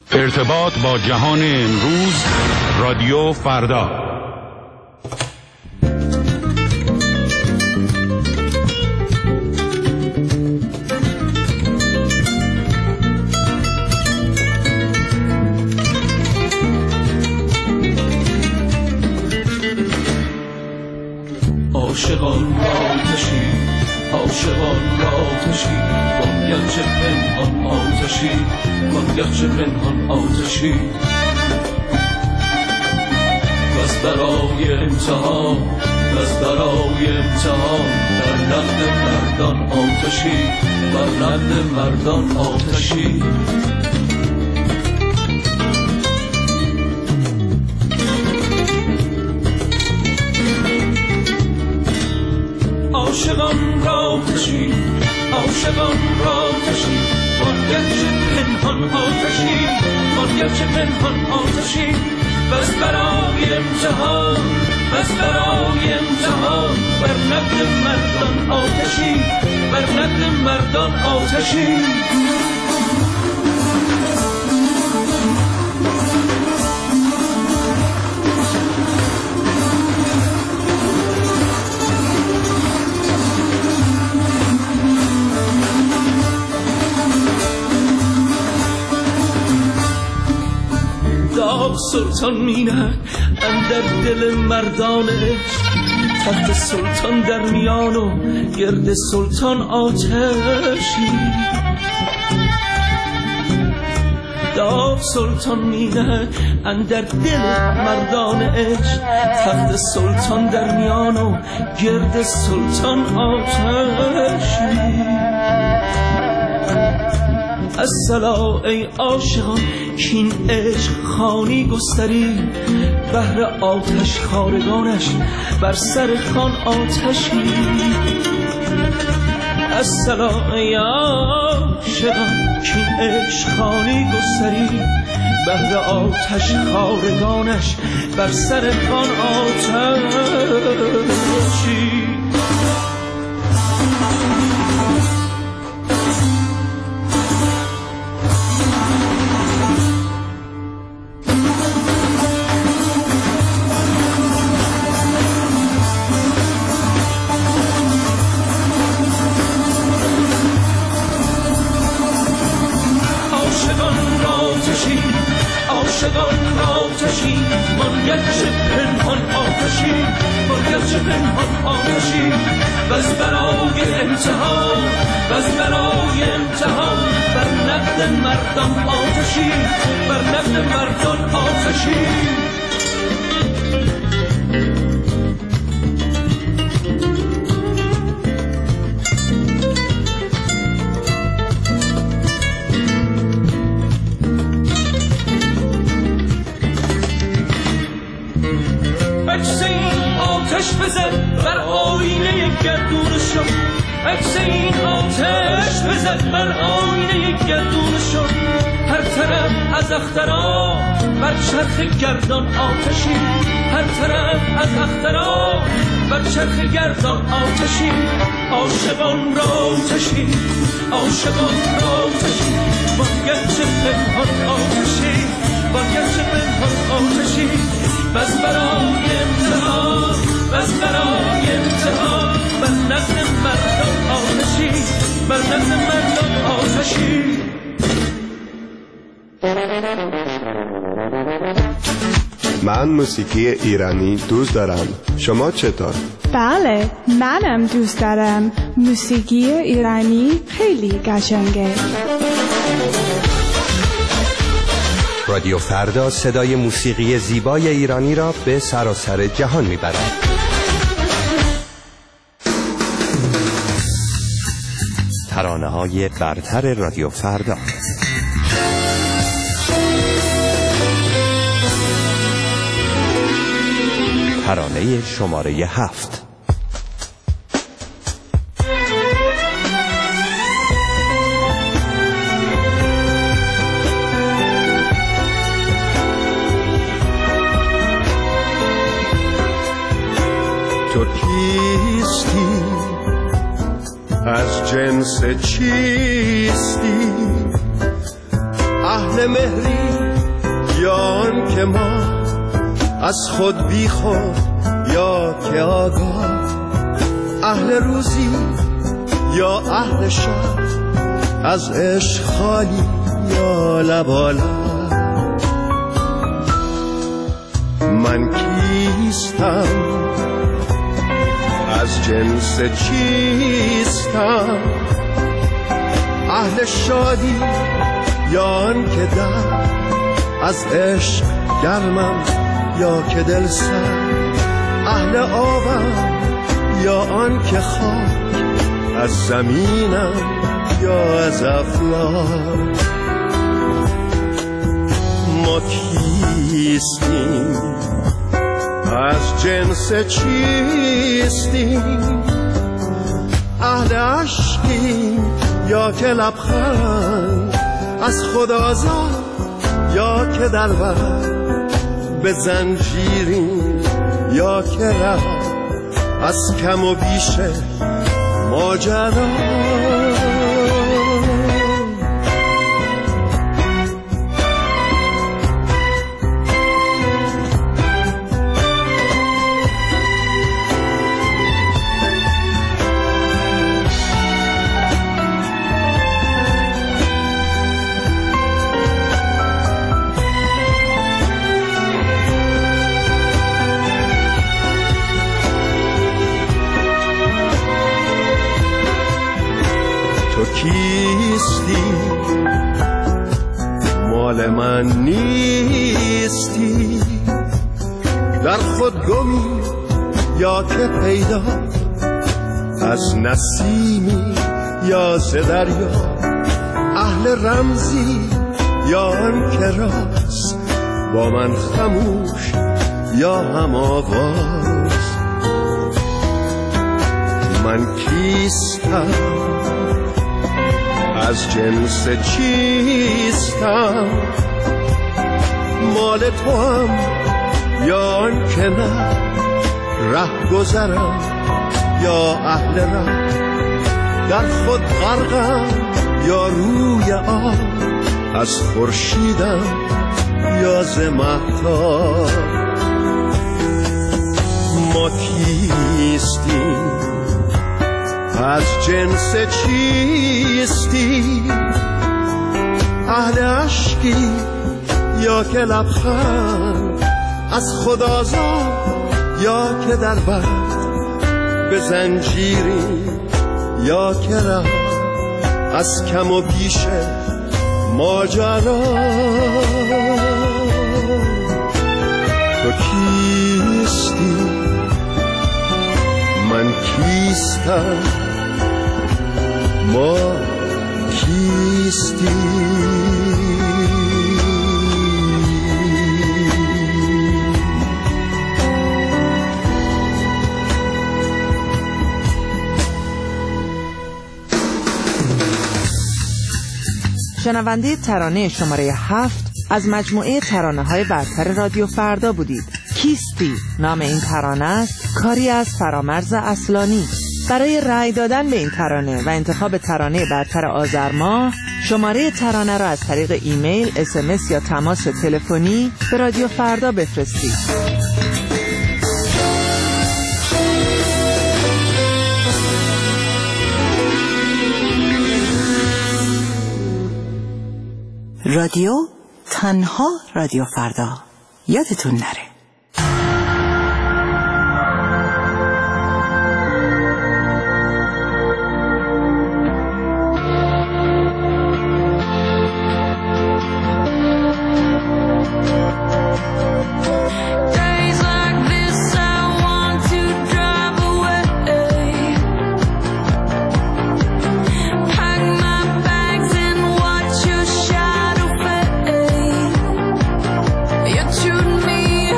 ارتباط با جهان امروز، رادیو فردا. عاشقان آتشی، عاشقان آتشی، باید چه پنهان آتشی، باید چه پنهان آتشی. بس برای امتحان، بس برای امتحان، بر نقد مردان آتشی، بر نقد مردان آتشی. عاشقان را آتشی، عاشقان را آتشی، باید چه پنهان آتشی، باید چه پنهان آتشی. بس برای امتحان، بس برای امتحان، بر نقد مردان آتشی، بر نقد مردان آتشی. سلطان مینه اندر دل مردانش، تخت سلطان در میان و گرد سلطان آتشی. داغ سلطان مینه اندر دل مردانش، تخت سلطان در میان و گرد سلطان آتشی. الصلا ای عاشقان کین عشق خانی گستری، بهر آتش خارگانش بر سر خان آتشی. الصلا ای عاشقان کین عشق خانی گستری، بهر آتش خارگانش بر سر خان آتشی. عاشقان آتشی، باید چه پنهان آتشی، باید چه پنهان آتشی. بس برای امتحان، بس برای امتحان، بر نقد مردان آتشی، بر نقد مردان آتشی. آتش بزد بر آینه گردونشان، عکس این آتش بزد بر آینه گردونشان. هر طرف از اخترا بر چرخ گردان آتشی، هر طرف از اخترا بر چرخ گردان آتشی. عاشقان را آتشی، عاشقان را آتشی، باید چه پنهان آتشی، باید چه پنهان آتشی. بس برای امتحان، بس برای امتحان، بر نقد مردان آتشی، بر نقد مردان آتشی. من موسیقی ایرانی دوست دارم. شما چطور؟ بله، منم دوست دارم. موسیقی ایرانی خیلی قشنگه. رادیو فردا صدای موسیقی زیبای ایرانی را به سراسر جهان میبرد. ترانه‌های برتر رادیو فردا. ترانه شماره 7. تو کیستی؟ از جنس چیستی؟ اهل مهری یا آن که ما از خود بی خود یا که آگاه، اهل روزی یا اهل شب، از عشق خالی یا لبالا. من کیستم، از جنس چیستم، اهل شادی یا آن که در از عشق گرمم یا که دل سر، اهل آبم یا آن که خاک از زمینم یا از افلاک. ما کیستیم، از جنس چیستیم، اهل عشقیم یا که لبخند، از خود آزاد یا که در بر به زنجیریم یا که ره از کم و بیش ماجرا. کیستی مال من نیستی، در خود گمی یا که پیدا، از نسیمی یا ز دریا، اهل رمزی یا آن که راست، با من خموش یا هم آواز. من کیستم، از جنس چیستم، مال تو هم یا آن که نه، ره گذرم یا اهل ره، در خود غرقم یا روی آب، از خورشیدم یا ز مهتاب. ما کیستیم، از جنس چیستی، اهل عشقی یا که لبخند، از خود آزاد یا که در بند به زنجیری یا که ره از کم و بیش ماجرا. تو کیستی، من کیستم، ما کیستی. شنونده ترانه شماره 7 از مجموعه ترانه‌های برتر رادیو فردا بودید. کیستی نام این ترانه است، کاری از فرامرز اصلانی. برای رأی دادن به این ترانه و انتخاب ترانه برتر آذر ماه، شماره ترانه را از طریق ایمیل، SMS یا تماس تلفنی به رادیو فردا بفرستید. رادیو تنها رادیو فردا، یادتون نره. Me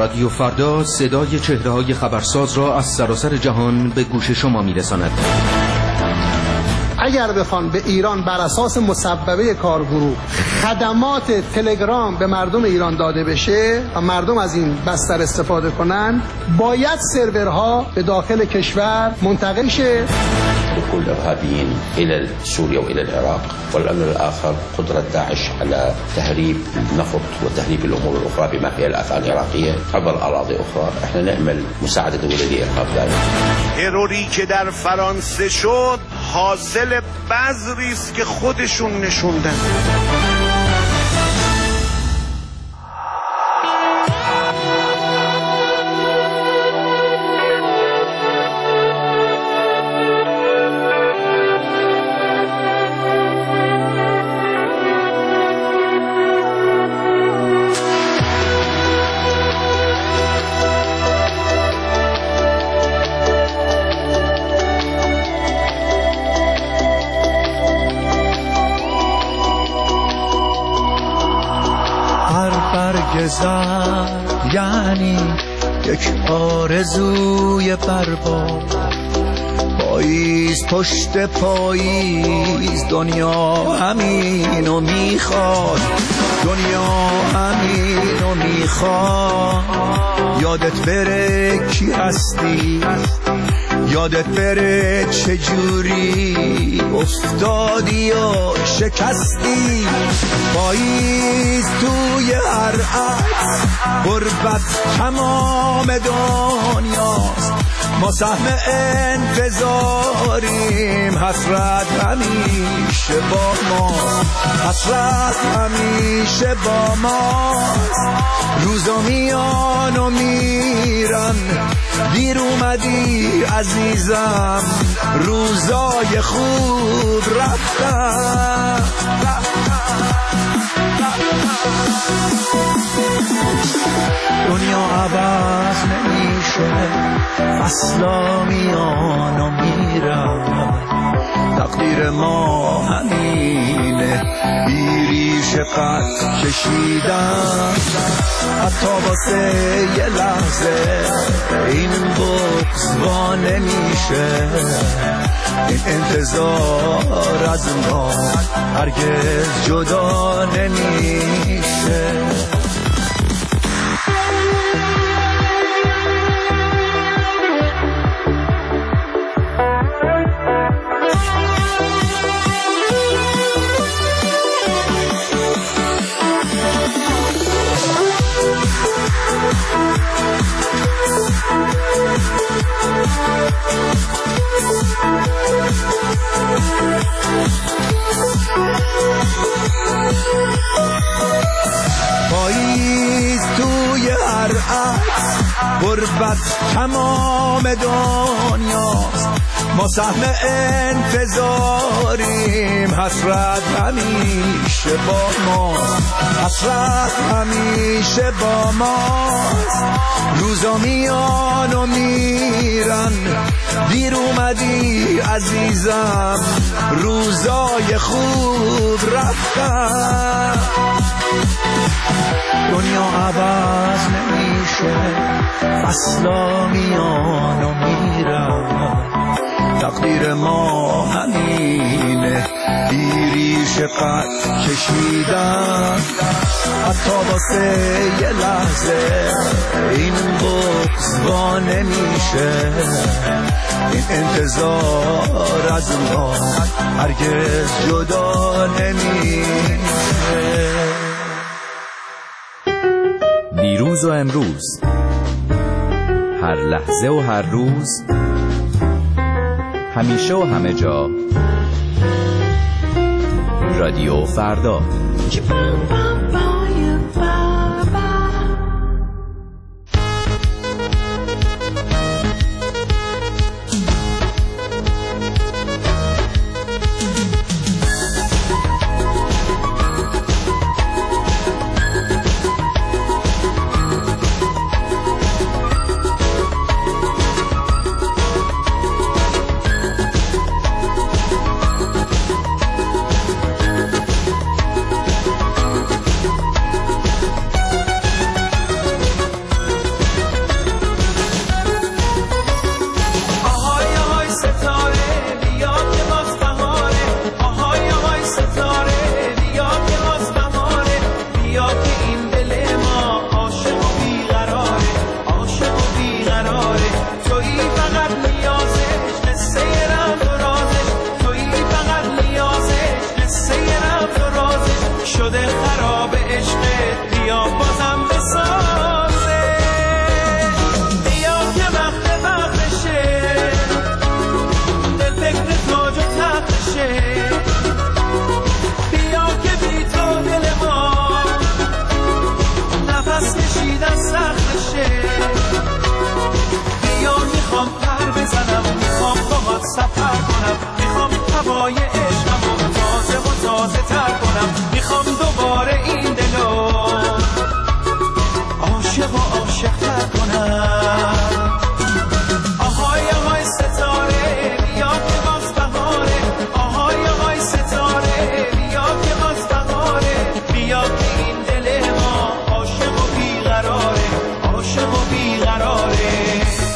رادیو فردا صدای چهره‌های خبرساز را از سراسر جهان به گوش شما می‌رساند. اگر بخوان به ایران بر اساس مصوبه کارگروه خدمات تلگرام به مردم ایران داده بشه و مردم از این بستر استفاده کنن، باید سرورها به داخل کشور منتقل شه. دخول الإرهابيين إلى سوريا وإلى العراق، والأمر الآخر قدرة داعش على تهريب النفط وتهريب الأمور الأخرى بما فيها الأفعال العراقية عبر أراضي أخرى. احنا نأمل مساعدة دول الإرهاب ذلك. تروری که در فرانسه شد حاصل بذری است که خودشون نشوندن. یعنی یک آرزوی برباد، پاییز پشت پاییز دنیا همینو میخواد، دنیا همینو میخواد. یادت بره کی هستی، یادت بره چجوری افتادی و شکستی. پاییز توی هر عکس، غربت تمام دنیاست. ما سهم انتظاریم، حسرت همیشه با ماست، حسرت همیشه با ماست. روزا میان و میرن، دیر اومدی عزیزم، روزای خوب رفتن. دنیا عوض نمیشه، فصلا میان و میرن، تقدیر ما همینه، بیریش قد کشیدن. حتی واسه یه لحظه این بغض وا نمیشه، این انتظار از ما هرگز جدا نمیشه. پاییز توی هر عکس، غربت تمام دنیاست. ما سهم انتظاریم، حسرت همیشه با ماست، حسرت همیشه با ماست. روزا میان و میرن، دیر اومدی عزیزم، روزای خوب رفتن. دنیا عوض نمیشه، فصلا میان و میرن، تقدیر ما همینه، بیریش قد کشیدن. حتی واسه یه لحظه این بغض وا نمیشه، این انتظار از ما هرگز جدا نمیشه. دیروز و امروز، هر لحظه و هر روز، همیشه و همه جا، رادیو فردا. تازه تر کنم. میخوام دوباره این دلو عاشق و عاشق تر کنم. آهای آهای ستاره بیا که باز بهاره. آهای آهای ستاره بیا که باز بهاره. بیا که این دل ما عاشق و بیقراره. عاشق و بیقراره.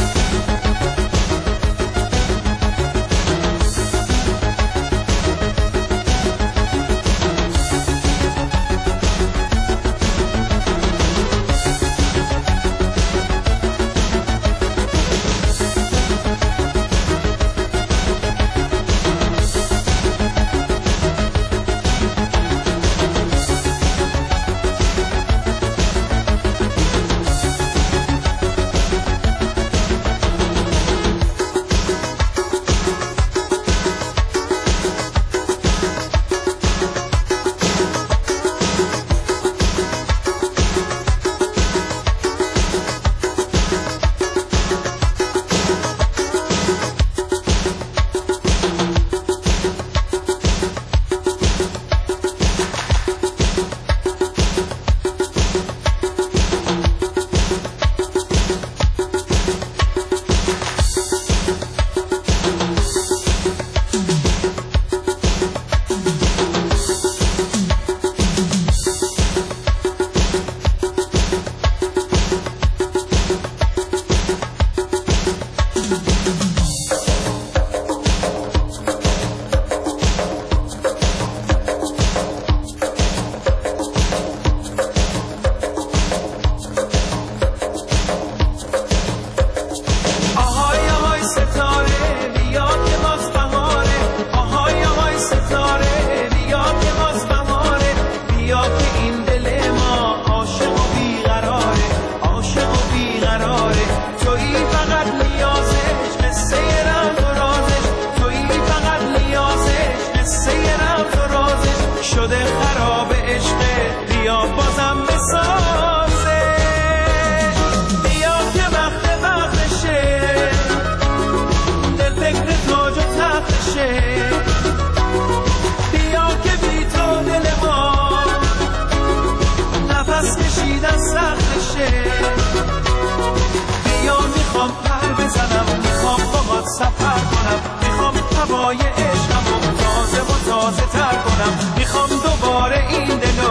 سفر کنم. میخوام هوای عشقمو تازه و تازه تر کنم. میخوام دوباره این دلو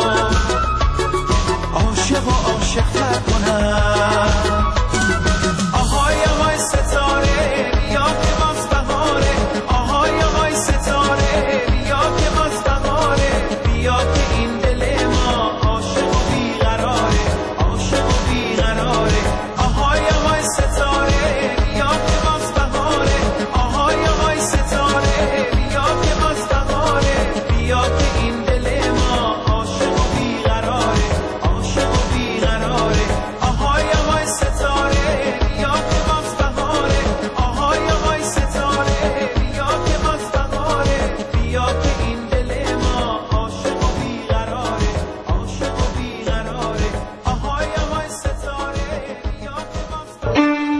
عاشق و عاشق تر کنم. آهای آهای ستاره بیا که باز بهاره. آهای آهای ستاره بیا که باز بهاره. بیا که این دل ما عاشق و بیقراره. عاشق و بیقراره. آهای آهای ستاره بیا که باز بهاره. آهای آهای ستاره بیا که باز بهاره. بیا که این دل ما عاشق و بیقراره. عاشق و بیقراره. آهای آهای ستاره بیا که باز بهاره. آهای آهای ستاره بیا که باز بهاره. بیا که این دل ما عاشق و بیقراره. عاشق و بیقراره. آهای آهای ستاره بیا که باز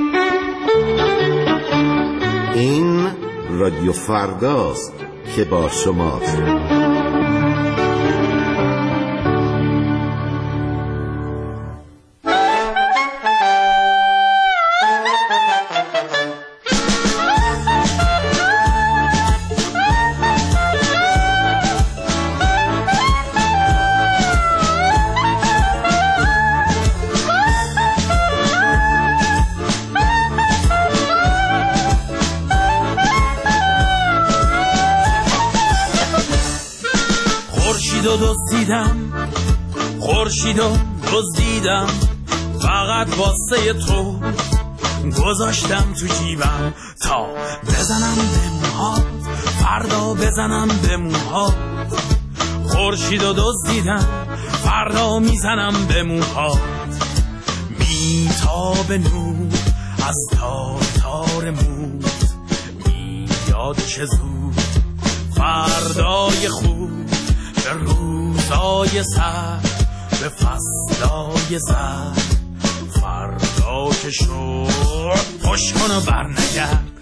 این رادیو فرداست که با شماست. خورشیدو دزدیدم فقط واسه تو گذاشتم تو جیبم تا بزنم به موهات فردا بزنم به موهات. خورشیدو دزدیدم فردا میزنم به موهات. میتاب نور از تار تار موت میاد چه زود فردای خوب به روزای سر به فصلای زر. فردا که شد پشت کن و برنگرد.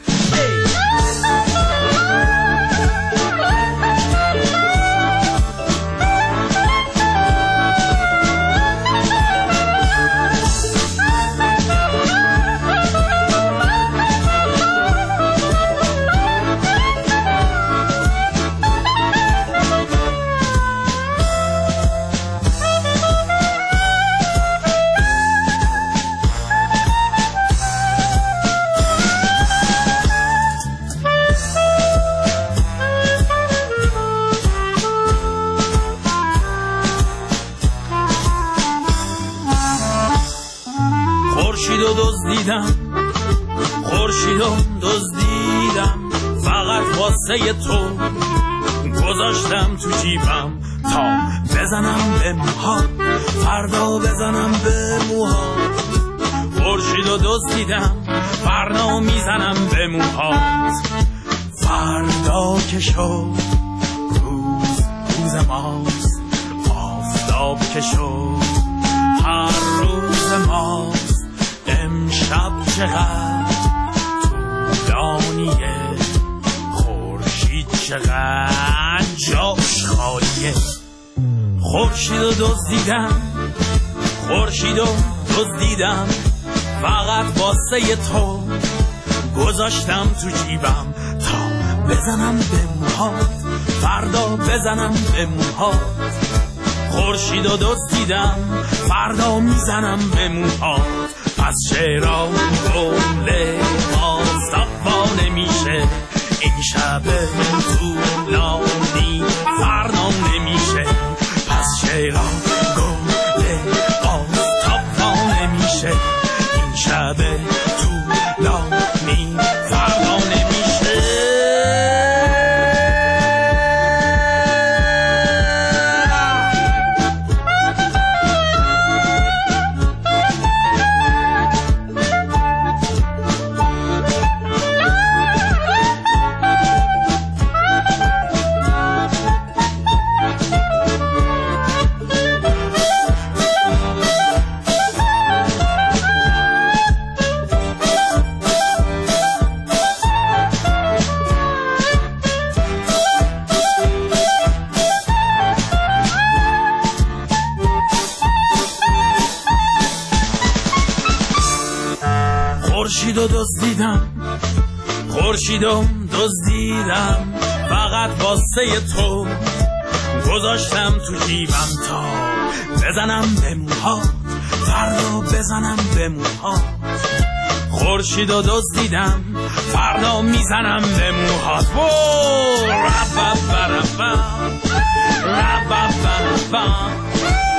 دزدیدم خورشیدو دزدیدم فقط واسه تو گذاشتم تو جیبم تا بزنم به موهات فردا بزنم به موهات خورشیدو دزدیدم فردا میزنم به موهات فردا که شد روز ماست آفتاب که شد هر روز ماست امشب چقدر طولانیه خورشید چقدر جاش خالیه خورشیدو دزدیدم خورشیدو دزدیدم فقط واسه تو گذاشتم تو جیبم تا بزنم به موهات فردا بزنم به موهات خورشیدو دزدیدم فردا میزنم به موهات پس چرا گل آفتاب نمیشه این شب طولانی فردا نمیشه پس چرا گل آفتاب نمیشه این شب طولانی فردا نمیشه خورشیدو دزدیدم فقط واسه تو گذاشتم تو جیبم تا بزنم به موهات فردا بزنم به موهات خورشیدو دزدیدم فردا میزنم به موهات ربا